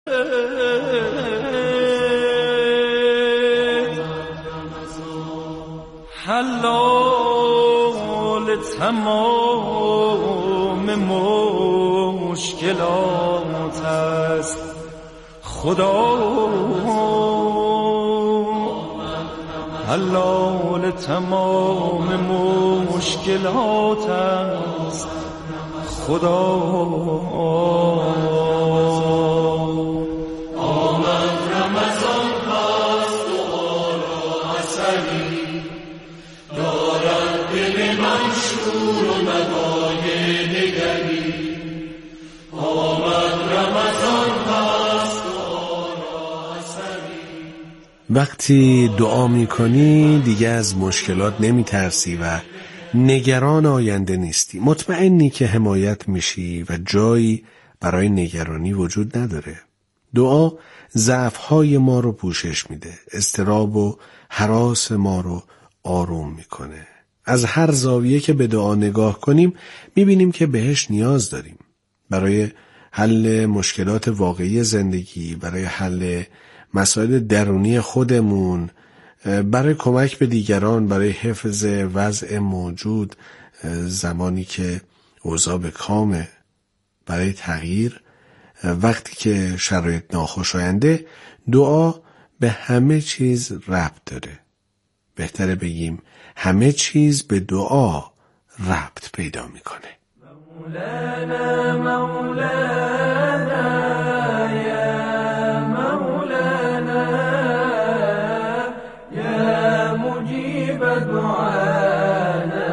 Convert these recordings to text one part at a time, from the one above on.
حلال تمام مشکلات است خدا، حلال تمام مشکلات است خدا. آمد رمضان پس دعا را حسنی دارد دل من شور و ندای نگری. آمد رمضان پس دعا را حسنی. وقتی دعا میکنی دیگه از مشکلات نمیترسی و نگران آینده نیستی. مطمئنی که حمایت میشی و جایی برای نگرانی وجود نداره. دعا ضعف‌های ما رو پوشش میده، اضطراب و هراس ما رو آروم میکنه. از هر زاویه که به دعا نگاه کنیم میبینیم که بهش نیاز داریم. برای حل مشکلات واقعی زندگی، برای حل مسائل درونی خودمون، برای کمک به دیگران، برای حفظ وضع موجود زمانی که اوضاع به کامه، برای تغییر وقتی که شرایط ناخوشاینده. دعا به همه چیز ربط داره. بهتره بگیم همه چیز به دعا ربط پیدا میکنه. مولانا مولانا یا مولانا یا مجیب دعانا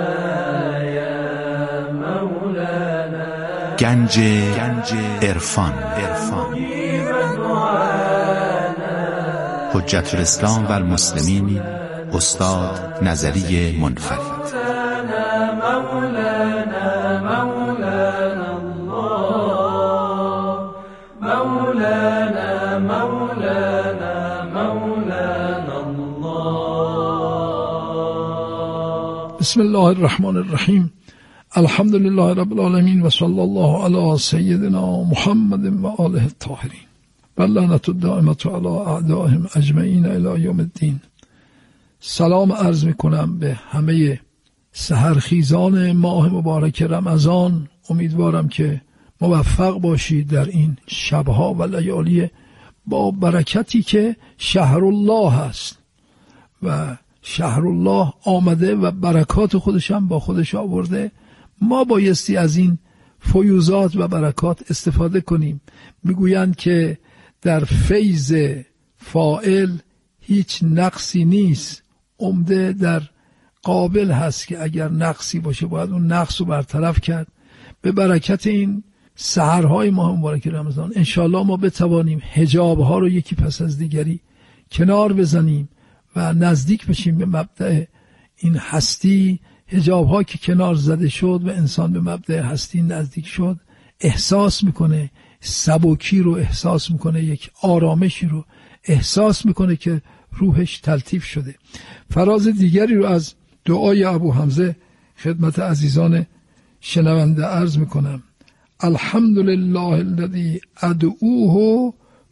یا مولانا. گنج عرفان حجت الاسلام و المسلمین استاد نظری منفرد. بسم الله الرحمن الرحیم. الحمد لله رب العالمین و صلی الله علی سیدنا محمد و آله الطاهرین و لعنت الدائمة علی اعدائهم اجمعین الی یوم الدین. سلام عرض میکنم به همه سحرخیزان ماه مبارک رمضان. امیدوارم که موفق باشید در این شبها و لیالی با برکتی که شهر الله هست و شهر الله آمده و برکات خودش هم با خودش آورده. ما بایستی از این فیوزات و برکات استفاده کنیم. میگویند که در فیض فاعل هیچ نقصی نیست، عمده در قابل هست که اگر نقصی باشه باید اون نقص رو برطرف کرد. به برکت این سحرهای ماه مبارک رمضان انشاءالله ما بتوانیم حجابها رو یکی پس از دیگری کنار بزنیم و نزدیک بشیم به مبدأ این هستی. حجابها که کنار زده شد و انسان به مبدأ هستی نزدیک شد، احساس میکنه سبکی رو، احساس میکنه یک آرامشی رو، احساس میکنه که روحش تلطیف شده. فراز دیگری رو از دعای ابو حمزه خدمت عزیزان شنونده عرض میکنم. الحمدلله الذی ادعوه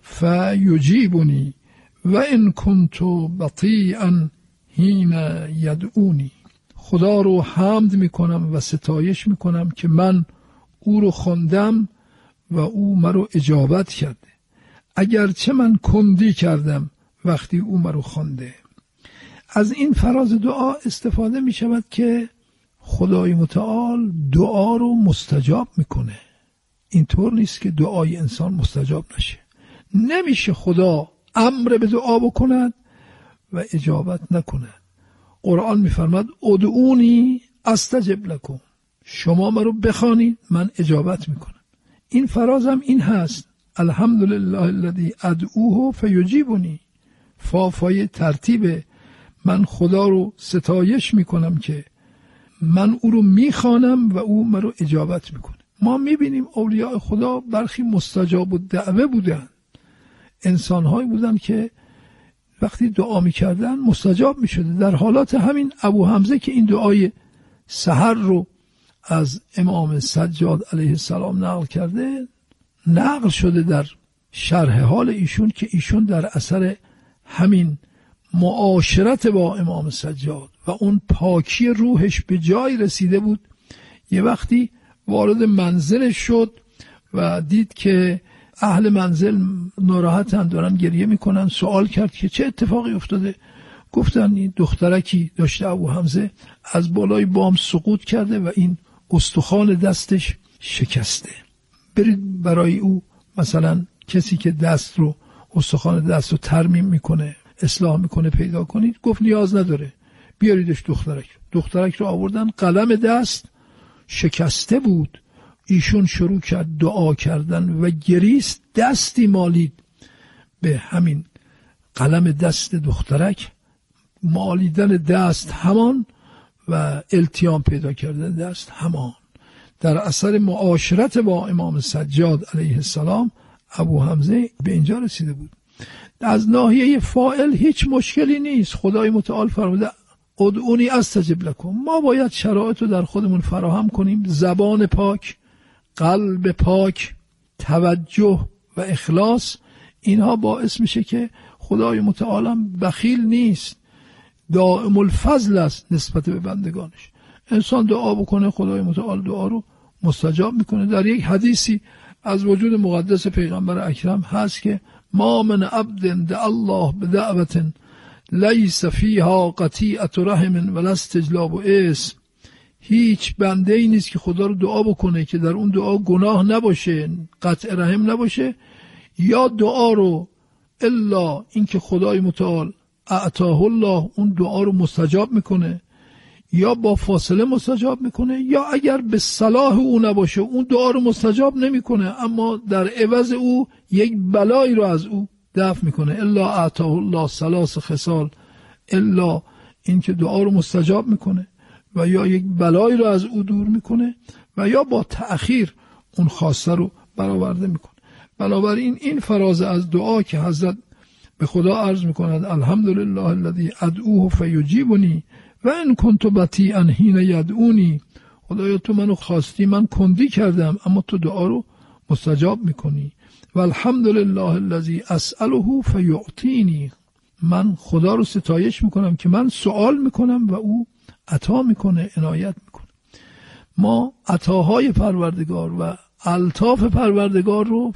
فیجیبنی و ان کنت بطیئا حین یدعونی. خدا رو حمد میکنم و ستایش میکنم که من او رو خواندم و او مرا اجابت کرده، اگرچه من کندی کردم وقتی او مرا خوانده. از این فراز دعا استفاده می شود که خدای متعال دعا رو مستجاب میکنه. اینطور نیست که دعای انسان مستجاب نشه. نمیشه خدا امر به دعا بکند و اجابت نکند. قرآن میفرماد ادعونی استجب لکم، شما مرا بخوانید من اجابت میکنم. این فرازم این هست، الحمدلله الذی ادعوه فیجیبنی. فای ترتیب من خدا رو ستایش میکنم که من او رو میخوانم و او مرا اجابت میکنه. ما میبینیم اولیاء خدا برخی مستجاب الدعوه بودن، انسانهایی بودن که وقتی دعا میکردن مستجاب میشده. در حالات همین ابو حمزه که این دعای سحر رو از امام سجاد علیه السلام نقل کرده، نقل شده در شرح حال ایشون که ایشون در اثر همین معاشرت با امام سجاد و اون پاکی روحش به جای رسیده بود. یه وقتی وارد منزلش شد و دید که اهل منزل ناراحتن، دارن گریه میکنن. سوال کرد که چه اتفاقی افتاده؟ گفتن این دخترکی داشته ابو حمزه از بالای بام سقوط کرده و این استخوان دستش شکسته، برید برای او مثلا کسی که دست رو استخوان دست رو ترمیم میکنه اصلاح میکنه پیدا کنید. گفت نیاز نداره، بیاریدش دخترک رو آوردن. قلم دست شکسته بود. ایشون شروع کرد دعا کردن و گریست، دستی مالید به همین قلم دست دخترک، مالیدن دست همان و التیام پیدا کردن دست همان. در اثر معاشرت با امام سجاد علیه السلام ابو حمزه به اینجا رسیده بود. از ناحیه فاعل هیچ مشکلی نیست. خدای متعال فرموده ادعونی استجب لکم. ما باید شرایط رو در خودمون فراهم کنیم، زبان پاک، قلب پاک، توجه و اخلاص. اینها باعث میشه که خدای متعال بخیل نیست، دائم الفضل است نسبت به بندگانش. انسان دعا بکنه خدای متعال دعا رو مستجاب میکنه. در یک حدیثی از وجود مقدس پیغمبر اکرم هست که ما من عبد دعا الله بدعوة لیس فیها قطیعة رحم ولا استجلاب اسم. هیچ بنده ای نیست که خدا رو دعا بکنه که در اون دعا گناه نباشه، قطع رحم نباشه، یا دعا رو الا اینکه خدای متعال اعطاه الله اون دعا رو مستجاب میکنه، یا با فاصله مستجاب میکنه، یا اگر به صلاح او نباشه اون دعا رو مستجاب نمیکنه، اما در عوض او یک بلایی رو از او دفع میکنه. الا اعطاه الله ثلاث خصال، الا اینکه دعا رو مستجاب میکنه و یا یک بلایی رو از او دور میکنه و یا با تأخیر اون خواسته رو برآورده میکنه. بنابراین این فراز از دعا که حضرت به خدا عرض میکند الحمدلله الذی ادعوه فیجیبنی و ان کنت بطیئا حین یدعونی. خدایا تو منو خواستی، من کندی کردم، اما تو دعا رو مستجاب میکنی. و الحمدلله الذی اسأله فیعطینی. من خدا رو ستایش میکنم که من سوال میکنم و او عطا میکنه، عنایت میکنه. ما عطاهای پروردگار و الطاف پروردگار رو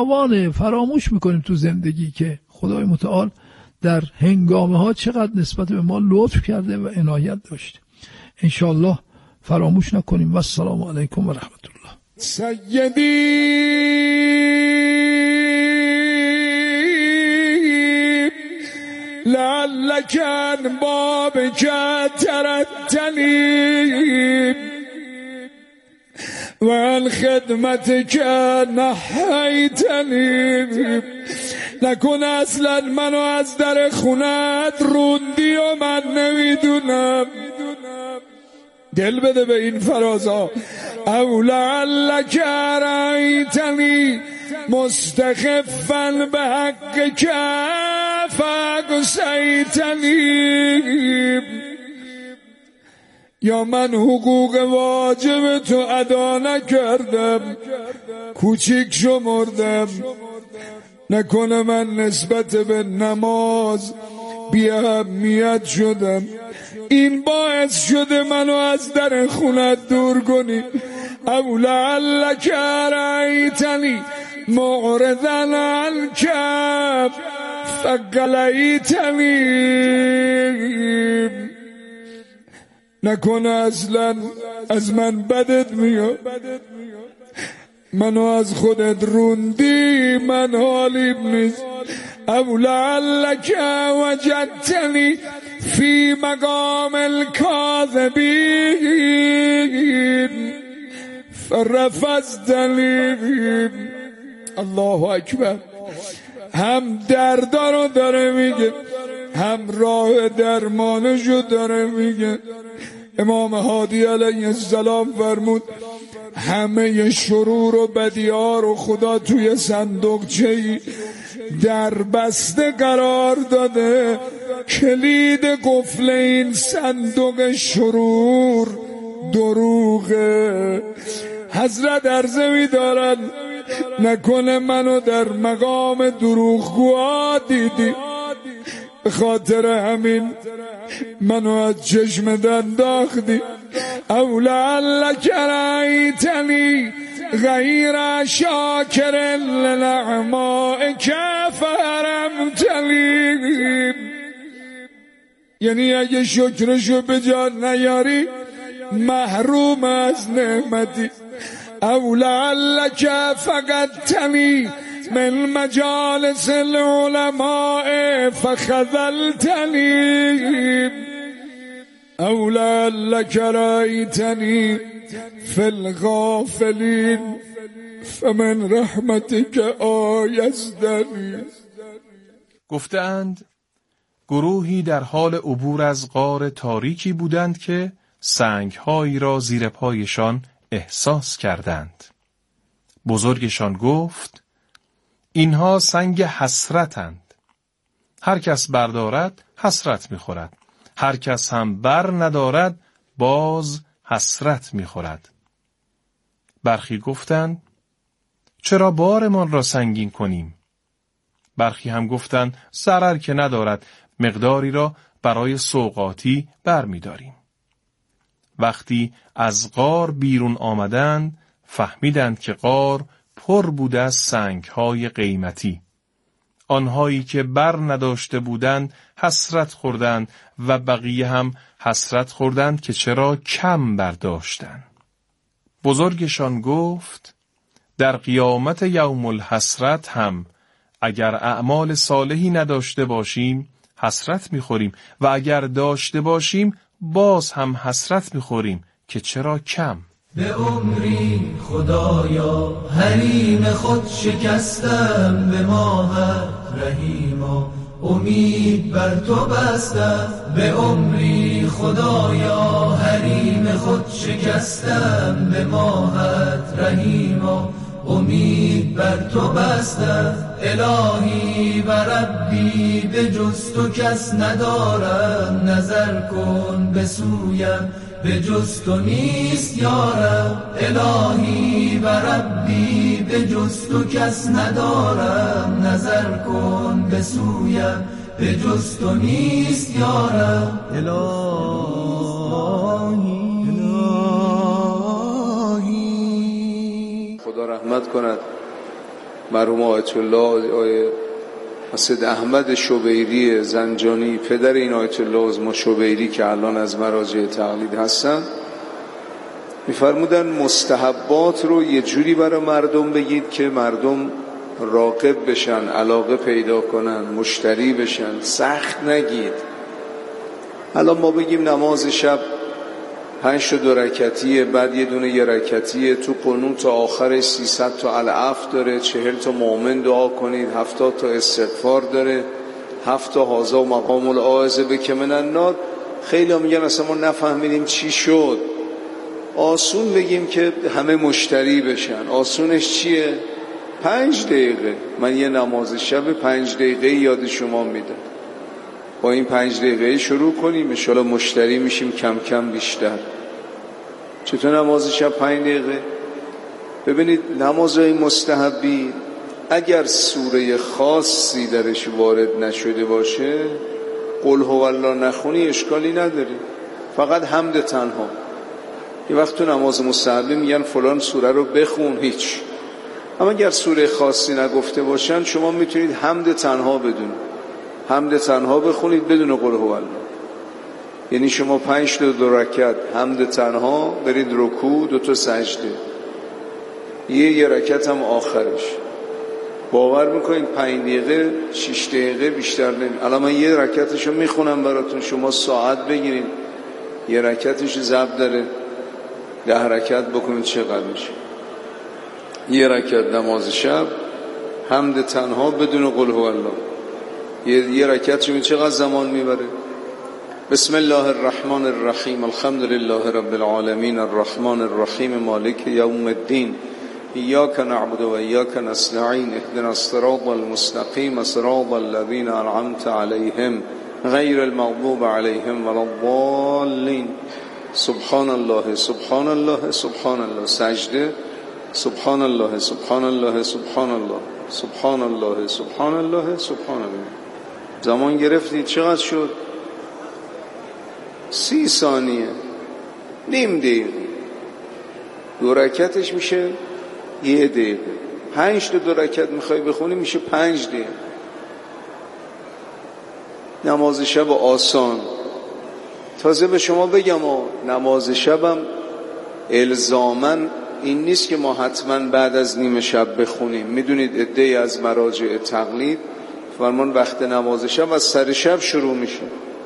فراموش میکنیم تو زندگی که خدای متعال در هنگامه ها چقدر نسبت به ما لطف کرده و عنایت داشته. انشاءالله فراموش نکنیم. و السلام علیکم و رحمت الله. سیدی لعلک بابک ترتنی و الخدمتک نحیتنی. نکن اصلا منو از در خونت روندی و من نمیدونم. دل بده به این فرازا. او لعلک رأیتنی مستخفا به حق فاقصیتنی. یا من حقوق واجب تو ادا نکردم، کوچیک شمردم. نکنه من نسبت به نماز بی اهمیت شدم، این باعث شده منو از در خونت دور کنی. او لعلک رأیتنی معرضا عنک فقلیتنی. نکنه اصلا از من بدت میاد، منو از خودت روندی، من حالیم نیست. او لعلک وجدتنی فی مقام الکاذبین فرفضتنی. الله اکبر. هم دردا رو داره میگه، هم راه درمانشو داره میگه. امام هادی علیه السلام فرمود همه شرور و بدیار و خدا توی صندوقچه‌ای در بسته قرار داده. کلید قفل این صندوق شرور دروغه. حضرت عرضه می دارن نکنه منو در مقام دروغگوها دیدی، به خاطر همین منو از چشمت انداختی. او لعلک رأیتنی غیر شاکر لنعمائک فحرمتنی. یعنی اگه شکرشو به جا نیاری محروم از نعمتی. او لعلک فقدتنی من مجالس العلماء فخذلتنی. او لعلک رأیتنی فی الغافلین فمن رحمتک آیزدنی. گفتند گروهی در حال عبور از غار تاریکی بودند که سنگ‌هایی را زیر پایشان احساس کردند. بزرگشان گفت اینها سنگ حسرتند. هر کس بردارد حسرت می‌خورد، هر کس هم بر ندارد باز حسرت می‌خورد. برخی گفتند چرا بارمان را سنگین کنیم؟ برخی هم گفتند ضرر که ندارد، مقداری را برای سوغاتی برمی‌داریم. وقتی از غار بیرون آمدند فهمیدند که غار پر بود از سنگ‌های قیمتی. آنهایی که بر نداشته بودند حسرت خوردند و بقیه هم حسرت خوردند که چرا کم برداشتند. بزرگشان گفت در قیامت یوم الحسرت هم اگر اعمال صالحی نداشته باشیم حسرت می‌خوریم و اگر داشته باشیم باز هم حسرت می‌خوریم که چرا کم. به عمری خدایا حریم خود شکستم، به ماهت رحیما امید بر تو بستم. به عمری خدایا حریم خود شکستم، به ماهت رحیما امید بر تو بستم. الهی و ربی به جز تو کس ندارم، نظر کن به سویم به جز تو نیست یارم. الهی و ربی به جز تو کس ندارم، نظر کن به سویم به جز تو نیست یارم. الهی خدا رحمت کند مرحوم آیت الله آیه سید احمد شبیری زنجانی، پدر این آیت الله عظما شبیری که الان از مراجع تقلید هستن، میفرمودن مستحبات رو یه جوری برای مردم بگید که مردم راغب بشن، علاقه پیدا کنن، مشتری بشن، سخت نگید. الان ما بگیم نماز شب 5 تا 2 رکعتیه، بعد یه دونه 1 رکعتیه، تو قنوت تا آخرش 300 تا العفو داره، 40 تا مؤمن دعا کنید، 70 تا استغفار داره، 7 تا هازا مقام العائزه بک من النار. خیلی ها میگن اصلا ما نفهمیدیم چی شد. آسون بگیم که همه مشتری بشن. آسونش چیه؟ 5 دقیقه. من یه نماز شب 5 دقیقه یاد شما میدم. با این 5 دقیقه شروع کنیم، انشاءالله مشتری میشیم کم کم بیشتر. چطور نماز شب 5 دقیقه؟ ببینید نمازهای مستحبی اگر سوره خاصی درش وارد نشده باشه، قل هو الله نخونی اشکالی نداری، فقط حمد تنها. یه وقت تو نماز مستحبی میگن فلان سوره رو بخون، هیچ. اما اگر سوره خاصی نگفته باشن شما میتونید حمد تنها بدونید، حمد تنها بخونید بدون قل هو الله. یعنی شما 5 تا 2 رکعت حمد تنها، برید رکوع، 2 تا سجده، یه رکعت هم آخرش. باور میکنید 5 دقیقه 6 دقیقه بیشتر نمی. الان من یه رکعتشو میخونم براتون، شما ساعت بگیرید، یه رکعتش ضبط داره، 10 رکعت بکنید چقدر میشه. یه رکعت نماز شب حمد تنها بدون قل هو الله، یه رکعت شما چقدر زمان میبره؟ بسم الله الرحمن الرحیم الحمد لله رب العالمین الرحمن الرحیم مالک یوم الدین ایاک نعبد و ایاک نستعین اهدنا الصراط المستقیم صراط الذین انعمت علیهم غیر المغضوب علیهم ولا الضالین. سبحان الله سبحان الله سبحان الله. سجده سبحان الله سبحان الله سبحان الله سبحان الله سبحان الله سبحان الله. زمان گرفتید چقدر شد؟ 30 ثانیه، نیم دقیقه. 2 رکعتش میشه 1 دقیقه. 5 تا 2 رکعت میخوای بخونی میشه 5 دقیقه. نماز شب آسان. تازه به شما بگم نماز شبم الزاماً این نیست که ما حتما بعد از نیم شب بخونیم. میدونید عده‌ای از مراجع تقلید فرمان وقت نماز شب از سر شب شروع میشه.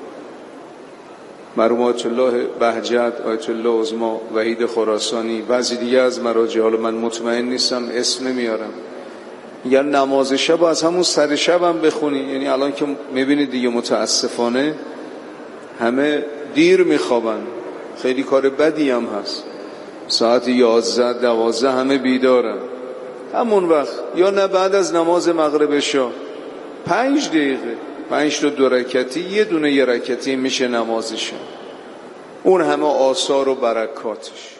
مرحوم آیت الله بهجت، آیت الله عظما وحید خراسانی، بعضی دیگه از مراجع، حالا من مطمئن نیستم اسم نمیارم، میگن نماز شب از همون سر شب هم بخونی. یعنی الان که میبینید دیگه متاسفانه همه دیر میخوابن، خیلی کار بدی هم هست. ساعت 11 12 همه بیدارن. همون وقت یا نه بعد از نماز مغرب عشا 5 دقیقه، 5 تا 2 رکعتی، 1 دونه 1 رکعتی میشه نماز شب. اون همه آثار و برکاتش.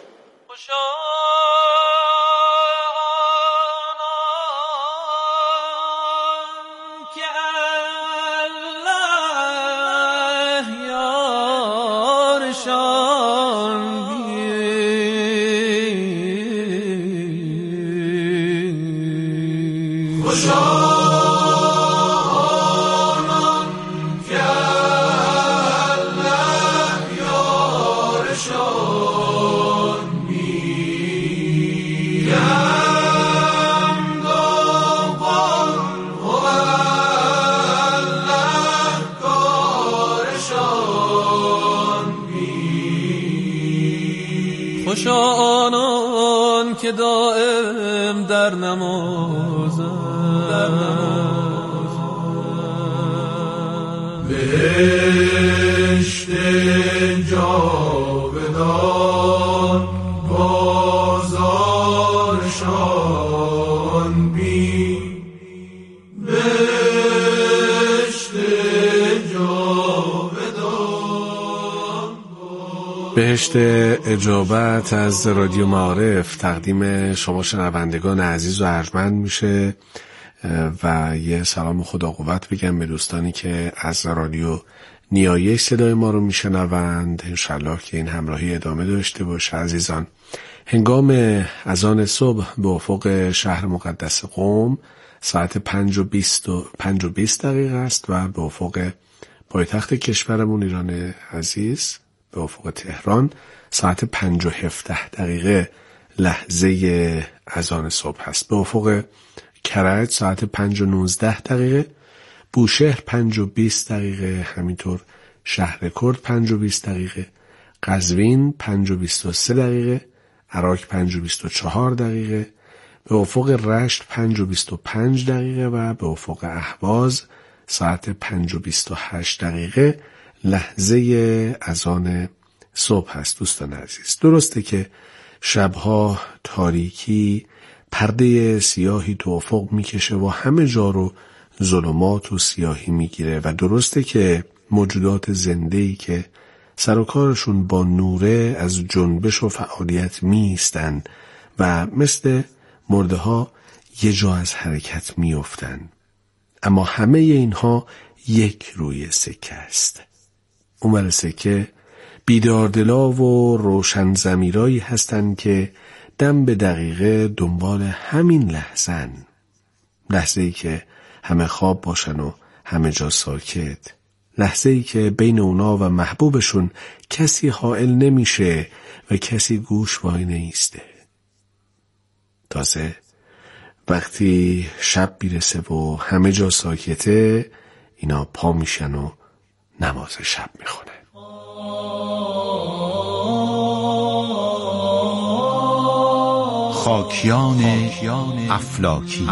خوش آنان که دائم در بهشت جاودان بازارشان بین، بهشت جاودان. بهشت اجابت از رادیو معارف تقدیم شما شنوندگان عزیز و ارجمند میشه و یه سلام خدا قوت بگم به دوستانی که از رادیو نیایش صدای ما رو میشنوند. انشالله که این همراهی ادامه داشته باشه. عزیزان، هنگام اذان صبح به افق شهر مقدس قم ساعت 5:20 دقیقه است و به افق پایتخت کشورمون ایران عزیز به افق تهران ساعت 5:17 دقیقه لحظه اذان صبح هست. به افق کرج ساعت 5:19 دقیقه، بوشهر 5:20 دقیقه، همینطور شهر کرد 5:20 دقیقه، قزوین 5:23 دقیقه، عراق 5:24 دقیقه، به افق رشت 5:25 دقیقه و به افق اهواز ساعت 5:28 دقیقه لحظه اذان صبح هست. دوستان عزیز، درسته که شبها تاریکی پرده سیاهی تو افق میکشه و همه جا رو ظلمات و سیاهی میگیره و درسته که موجودات زنده‌ای که سر و کارشون با نوره از جنبش و فعالیت میستن و مثل مرده ها یه جا از حرکت میافتن، اما همه اینها یک روی سکه است. اونور سکه بیداردلا و روشن ضمیرایی هستن که دم به دقیقه دنبال همین لحظه‌ای که همه خواب باشن و همه جا ساکت، لحظه‌ای که بین اونا و محبوبشون کسی حائل نمیشه و کسی گوش وای نیسته. تازه وقتی شب بیرسه و همه جا ساکته، اینا پا میشن و نماز شب میخونن. خاکیان افلاکی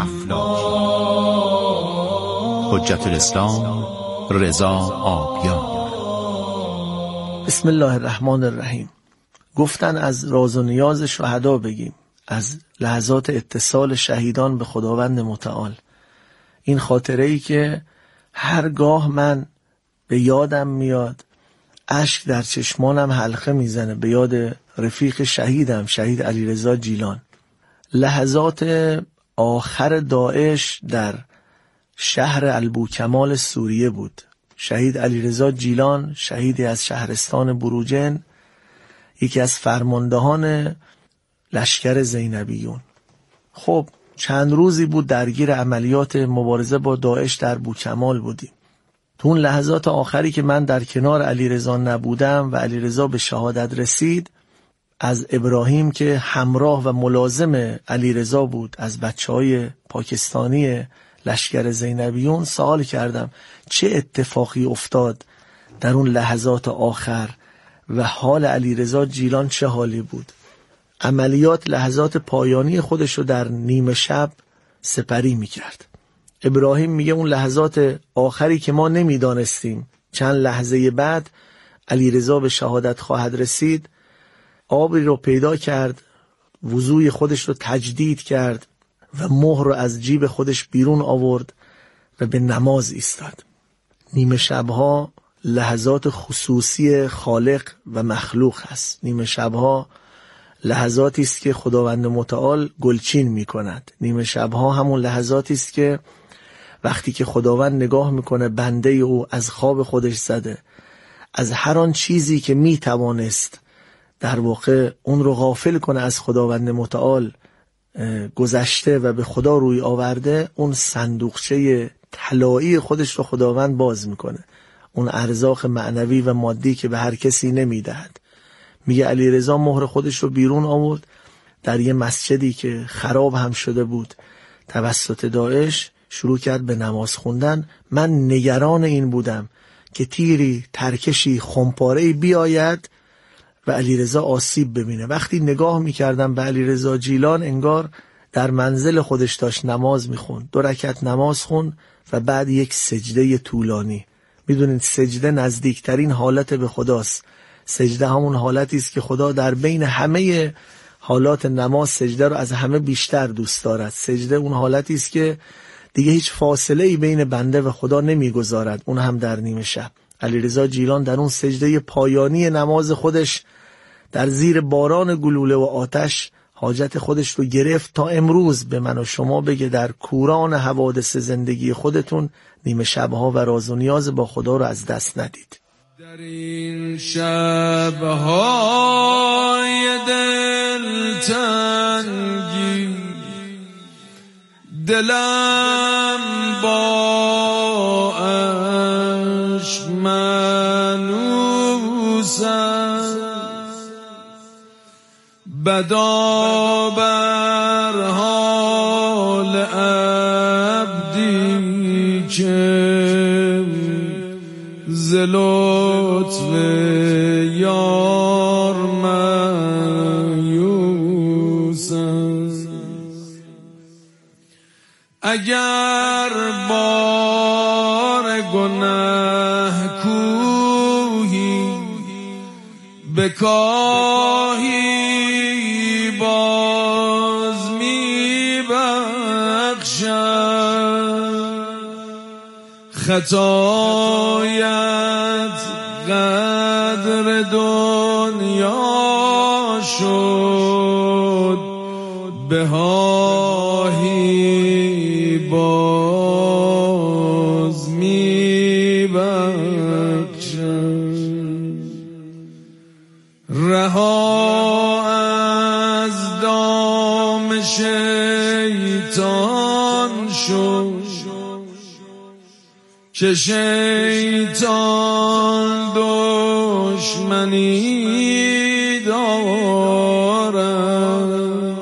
حجت الاسلام رضا آبیان. بسم الله الرحمن الرحیم. گفتن از راز و نیاز شهدا بگیم، از لحظات اتصال شهیدان به خداوند متعال. این خاطره‌ای که هرگاه من به یادم میاد اشک در چشمانم حلقه میزنه به یاد رفیق شهیدم، شهید علیرضا جیلان. لحظات آخر داعش در شهر البوکمال سوریه بود. شهید علیرضا جیلان، شهیدی از شهرستان بروجن، یکی از فرماندهان لشکر زینبیون. خب چند روزی بود درگیر عملیات مبارزه با داعش در بوکمال بودیم. تو اون لحظات آخری که من در کنار علیرضا نبودم و علیرضا به شهادت رسید، از ابراهیم که همراه و ملازم علیرضا بود، از بچهای پاکستانی لشکر زینبیون، سوال کردم چه اتفاقی افتاد در اون لحظات آخر و حال علیرضا جیلان چه حالی بود. عملیات لحظات پایانی خودش رو در نیمه شب سپری میکرد. ابراهیم میگه اون لحظات آخری که ما نمیدانستیم چند لحظه بعد علیرضا به شهادت خواهد رسید، آبی رو پیدا کرد، وضوی خودش رو تجدید کرد و مهر رو از جیب خودش بیرون آورد و به نماز ایستاد. نیمه شبها لحظات خصوصی خالق و مخلوق هست. نیمه شبها لحظاتی است که خداوند متعال گلچین می کند. نیمه شبها همون لحظاتی است که وقتی که خداوند نگاه میکنه بنده او از خواب خودش زده، از هر آن چیزی که می توانست در واقع اون رو غافل کنه از خداوند متعال گذشته و به خدا روی آورده، اون صندوقچه طلایی خودش رو خداوند باز میکنه، اون ارزاق معنوی و مادی که به هر کسی نمیدهد. میگه علیرضا مهر خودش رو بیرون آورد، در یه مسجدی که خراب هم شده بود توسط داعش شروع کرد به نماز خوندن. من نگران این بودم که تیری، ترکشی، خمپاره‌ای بیاید و علیرضا آسیب ببینه. وقتی نگاه میکردم به علیرضا جیلان، انگار در منزل خودش داشت نماز میخوند. 2 رکعت نماز خوند و بعد یک سجده طولانی. میدونید سجده نزدیکترین حالت به خداست. سجده همون حالتی است که خدا در بین همه حالات نماز سجده رو از همه بیشتر دوست دارد. سجده اون حالتی است که دیگه هیچ فاصله ای بین بنده و خدا نمیگذارد، اون هم در نیمه شب. علیرضا جیلان در اون سجده پایانی نماز خودش در زیر باران گلوله و آتش حاجت خودش رو گرفت تا امروز به من و شما بگه در کوران حوادث زندگی خودتون نیمه شبها و راز و نیاز با خدا رو از دست ندید. در این شبهای دلتنگی دلم با عشق منوس است، بدا بر حال عبدی که ز لطف یار مایوس است. اگر بار گناه کوهی بکاهی باز می بخشد، خطایت قدر دنیا شد، بهایی باز می بخشد. رها از دام شیطان شد که شیطان دشمنی دارد،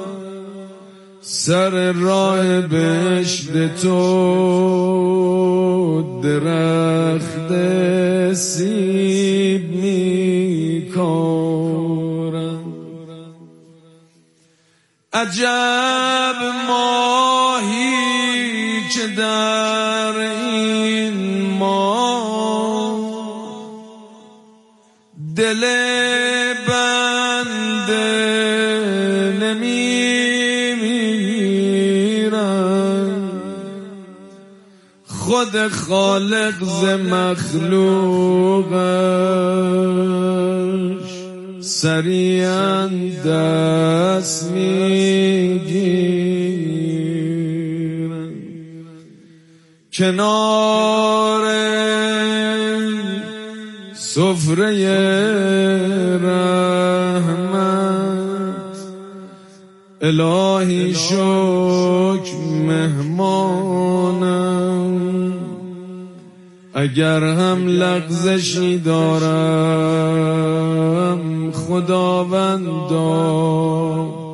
سر راه بهشت تو درخت سیب می کارد. عجب ماهی که در این ماه دل بنده نمیمیرد، خود خالق ز مخلوقش سریعا دست میگیرم کنار سفره رحمت الهی شکر مهمانم اگر هم لغزشی دارم خداوندا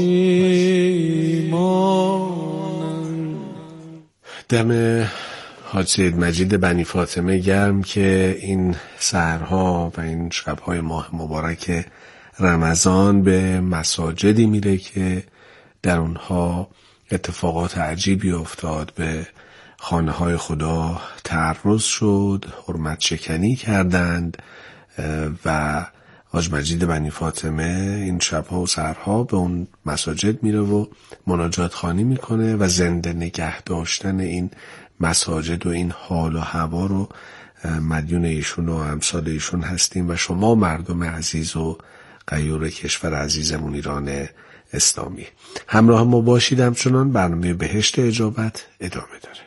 پشیمانم. دم حاج سید مجید بنی فاطمه گرم که این سحرها و این شبهای ماه مبارک رمضان به مساجدی میره که در اونها اتفاقات عجیبی افتاد، به خانه های خدا تعرض شد، حرمت شکنی کردند و حاج مجید بنی فاطمه این شبها و سحرها به اون مساجد میره و مناجات خوانی میکنه و زنده نگه داشتن این مساجد و این حال و هوا رو مدیون ایشون و امثال ایشون هستیم و شما مردم عزیز و غیور کشور عزیزمون ایران اسلامی. همراه ما باشید، همچنان برنامه بهشت اجابت ادامه داره.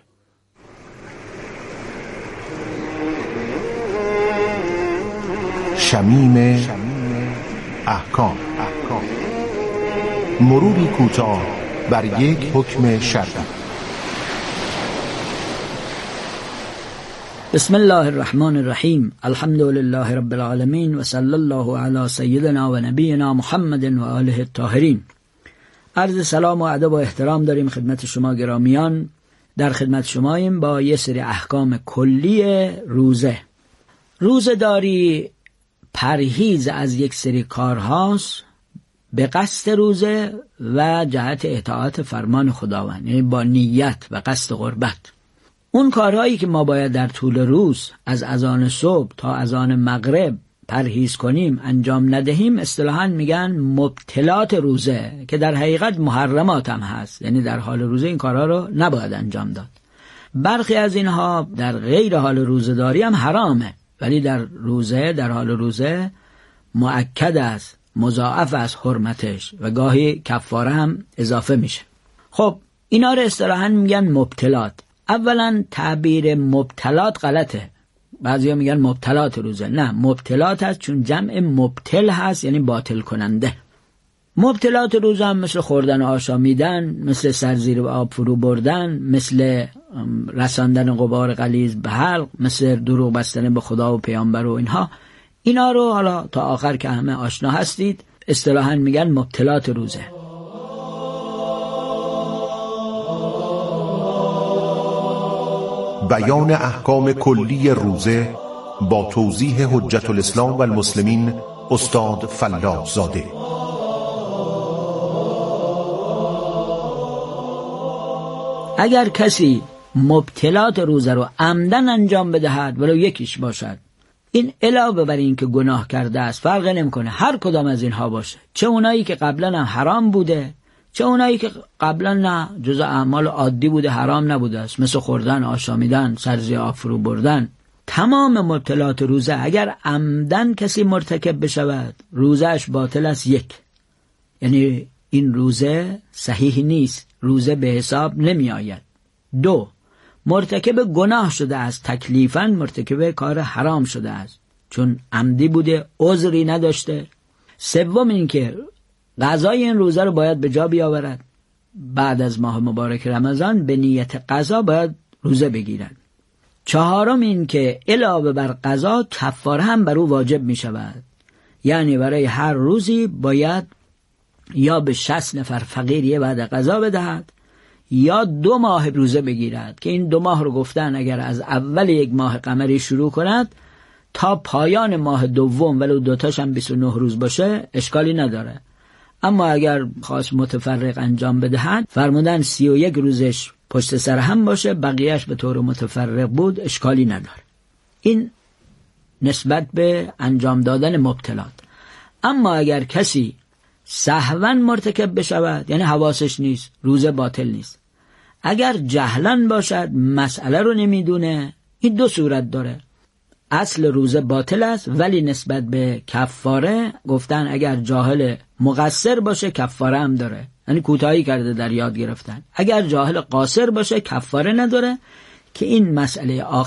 شمیم احکام، مروری کوتاه بر یک حکم شرعی. بسم الله الرحمن الرحیم. الحمد لله رب العالمین و صلی الله علی سیدنا و نبینا محمد و آله الطاهرین. عرض سلام و ادب و احترام داریم خدمت شما گرامیان. در خدمت شماییم با یه سری احکام کلی روزه. روزه داری پرهیز از یک سری کارهاست به قصد روزه و جهت اطاعت فرمان خداوند، یعنی با نیت و قصد قربت. اون کارهایی که ما باید در طول روز از اذان صبح تا اذان مغرب پرهیز کنیم، انجام ندهیم، اصطلاحاً میگن مبطلات روزه، که در حقیقت محرمات هم هست، یعنی در حال روزه این کارها رو نباید انجام داد. برخی از اینها در غیر حال روزه‌داری هم حرامه، ولی در روزه، در حال روزه مؤکد است، مضاعف است حرمتش و گاهی کفاره هم اضافه میشه. خب اینا رو اصطلاحاً میگن مبطلات. اولا تعبیر مبطلات غلطه. بعضیا میگن مبطلات روزه. نه، مبطلات هست، چون جمع مبطل هست یعنی باطل کننده. مبطلات روزه هم مثل خوردن و آشامیدن، مثل سر زیر آب فرو بردن، مثل رساندن غبار غلیظ به حلق، مثل دروغ بستن به خدا و پیامبر و اینا رو حالا تا آخر که همه آشنا هستید اصطلاحاً میگن مبطلات روزه. بیان احکام کلی روزه با توضیح حجت الاسلام و المسلمین استاد فلاح زاده. اگر کسی مبطلات روزه رو عمدن انجام بدهد، ولو یکیش باشد، این علاوه بر این که گناه کرده است، فرق نمیکنه هر کدام از اینها باشه، چه اونایی که قبلا هم حرام بوده، چه اونایی که قبلا نه جزء اعمال عادی بوده، حرام نبوده است، مثل خوردن، آشامیدن، سرزی آب فرو بردن. تمام مبطلات روزه اگر عمدن کسی مرتکب بشود، روزهش باطل است. یک، یعنی این روزه صحیح نیست، روزه به حساب نمی آید. دو، مرتکب گناه شده است، تکلیفاً مرتکب کار حرام شده است، چون عمدی بوده، عذری نداشته. سوم این که قضای این روزه رو باید به جا بیاورد، بعد از ماه مبارک رمضان به نیت قضا باید روزه بگیرد. چهارم این که علاوه بر قضا کفاره هم بر او واجب می شود، یعنی برای هر روزی باید یا به 60 نفر فقیر بعد قضا بدهد یا 2 ماه روزه بگیرد، که این 2 ماه رو گفتن اگر از اول یک ماه قمری شروع کند تا پایان ماه دوم ولو 2 تاش هم 29 روز باشه اشکالی نداره. اما اگر خواست متفرق انجام بدهد، فرمودن 31 روزش پشت سر هم باشه، بقیهش به طور متفرق بود، اشکالی نداره. این نسبت به انجام دادن مبطلات. اما اگر کسی سهواً مرتکب بشود، یعنی حواسش نیست، روزه باطل نیست. اگر جهلاً باشد، مسئله رو نمیدونه، این 2 صورت داره. اصل روزه باطل است، ولی نسبت به کفاره گفتن اگر جاهل مقصر باشه کفاره هم داره، یعنی کوتاهی کرده در یاد گرفتن. اگر جاهل قاصر باشه کفاره نداره، که این مسئله آخر